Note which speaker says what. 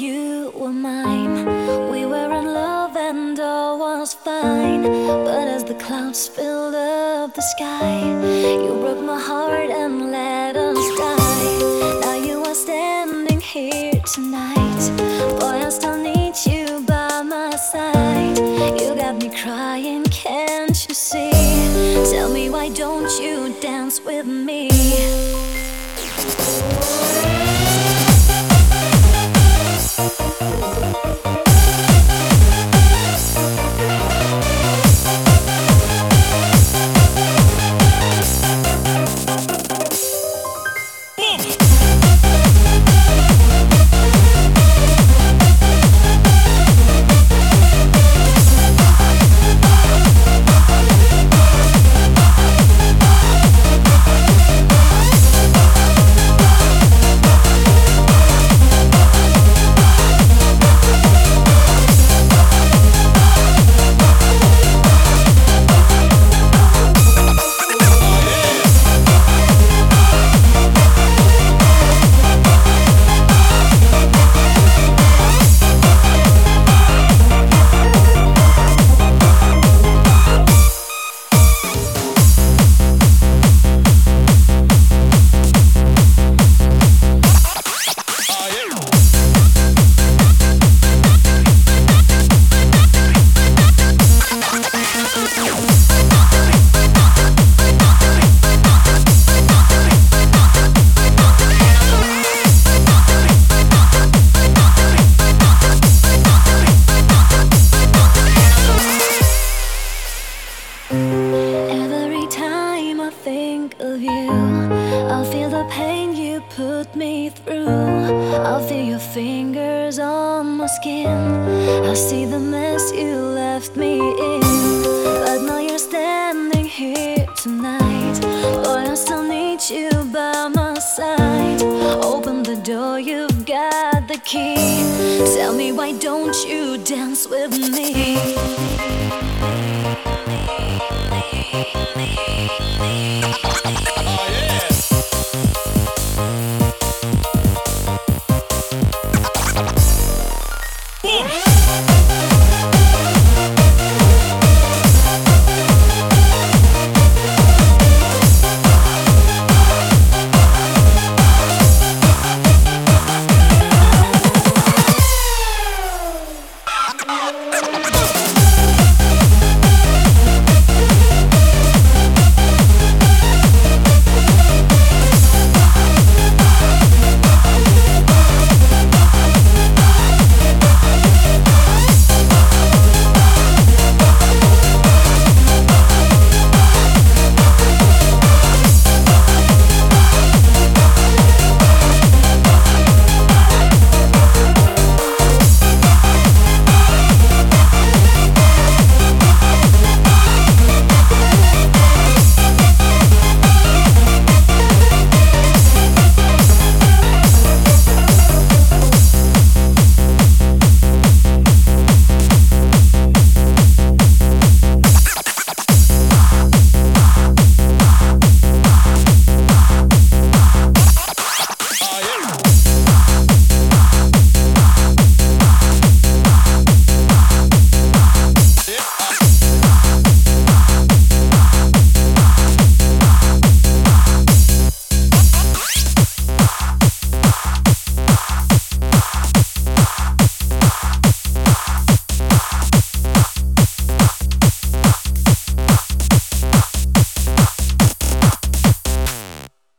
Speaker 1: you were mine. We were in love and all was fine. But as the clouds filled up the sky, you broke my heart and let us die. Now you are standing here tonight. Boy, I still need you by my side. You got me crying, can't you see? Tell me, why don't you dance with me? Every time I think of you, I feel the pain you put me through. I feel your fingers on my skin. I see the mess you left me in. But now you're standing here tonight. Boy, I still need you by my side. Open the door, you've got the key. Tell me, why don't you dance with me?
Speaker 2: Oh, yeah.